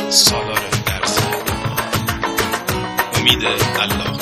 سالار درسی امید الله.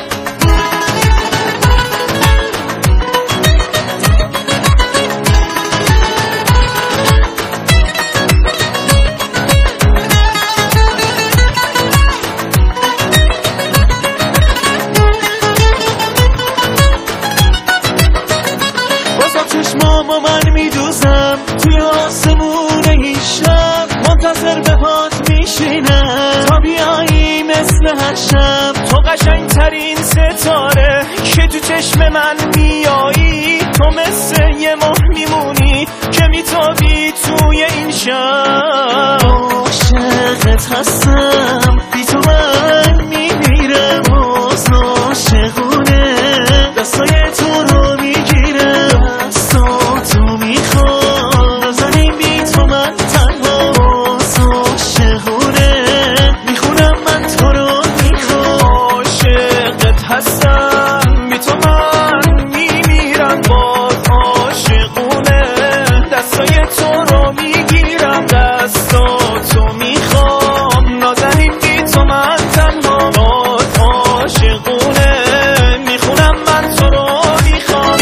چشمامو من میدوزم توی آسمون این شب، منتظر به پات میشینم تا بیایی مثل هر شب. تو قشنگ ترین ستاره که تو چشم من میایی، تو مثل یه ماه میمونی که میتابی توی این شب. عاشقت هستم، بی تو من میمیرم، باز عاشقونه دستای تو رو میگیرم، تو میخوام نازنین بی تو من تنها، باز عاشقونه میخونم من تو رو میخوام. عاشقت هستم، بی تو من میمیرم، باز عاشقونه دستای تو رو میگیرم، دستاتو میخوام نازنین بی تو من تنها، باز عاشقونه میخونم من تو رو میخوام.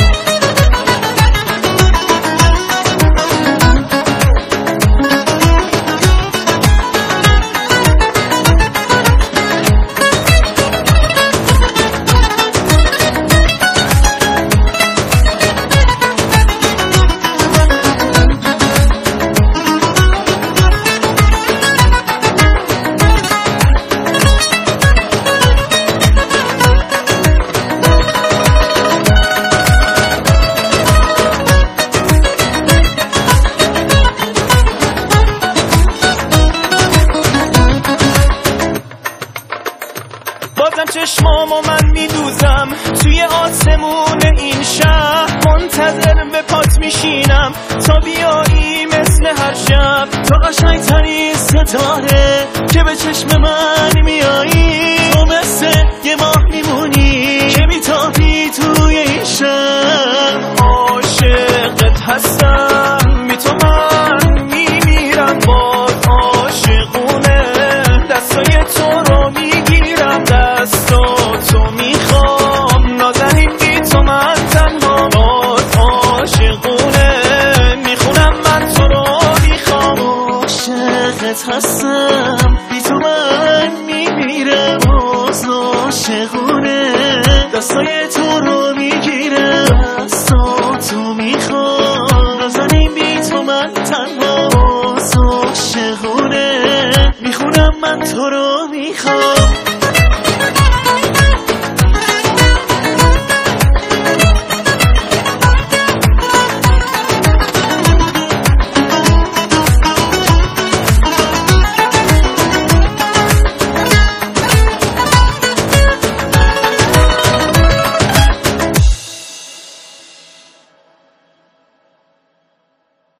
بازم چشمامو من میدوزم توی آسمون این شب، منتظر به پات میشینم تا بیایی مثل هر شب. تو قشنگ ترین ستاره که به چشم من میایی، تو مثل یه ماه میمونی که میتابی توی این شب. عاشقت هستم، بی تو من میمیرم، باز عاشقونه دستای تو رو میگیرم، دستاتو میخوام نازنین بی تو من تنها، باز عاشقونه میخونم من تو رو میخوام. عاشقت هستم، بی تو من میمیرم، باز عاشقونه دستای تو رو میگیرم، دستاتو میخوام نازنین بی تو من تنها، باز عاشقونه میخونم من تو رو میخوام.